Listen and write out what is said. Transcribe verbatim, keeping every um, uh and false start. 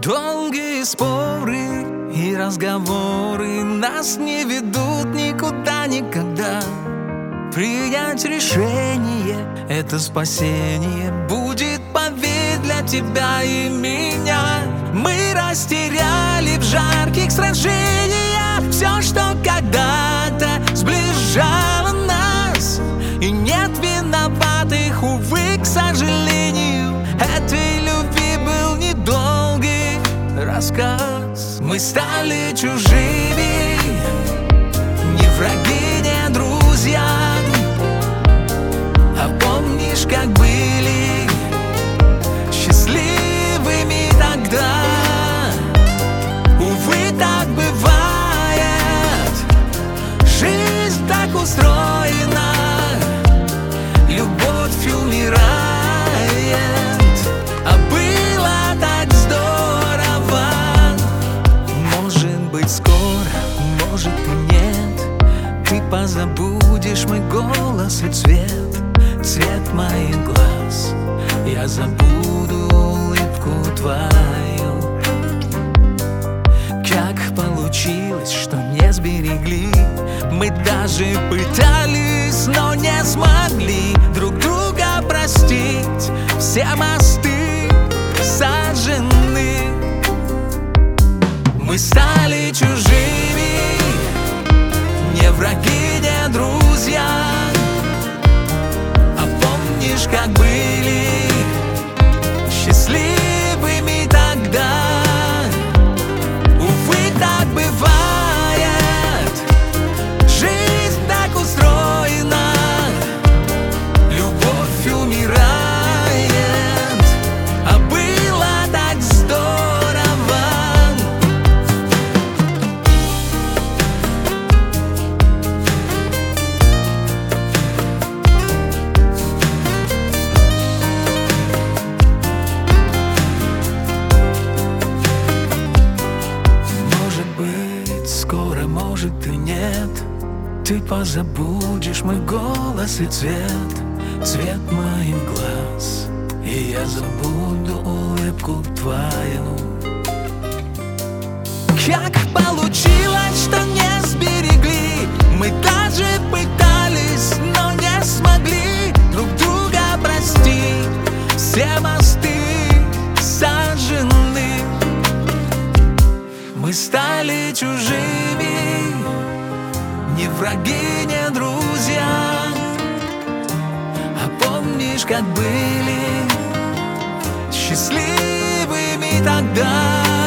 Долгие споры и разговоры нас не ведут никуда никогда. Принять решение — это спасение, будет, поверь, для тебя и меня. Мы растеряли в жарких сражениях все, что когда-то сближало нас. И нет виноватых, увы, к сожалению. Этой любви был недолгий рассказ. Мы стали чужими, не враги, не друзья. А помнишь, как были счастливыми тогда? Увы, так бывает, жизнь так устроена, любовь умирает. А было так здорово. Может быть, скоро, может и нет. Ты позабудешь мой голос и цвет, цвет моих глаз. Я забуду улыбку твою. Как получилось, что не сберегли? Мы даже пытались, но не смогли друг друга простить. Все мосты сожжены. Мы стали чужими, не враги, не друзья. А помнишь, как были счастливыми тогда? Увы, так бывает, жизнь так устроена, любовь умирает. А было так здорово. Может быть, скоро, может и нет. Ты позабудешь мой голос и цвет, цвет моих глаз. И я забуду улыбку твою. Как получилось, что не сберегли? Мы даже пытались, но не смогли друг друга простить. Все мосты сожжены. Мы стали чужими, не враги, не друзья. А помнишь, как были счастливыми тогда?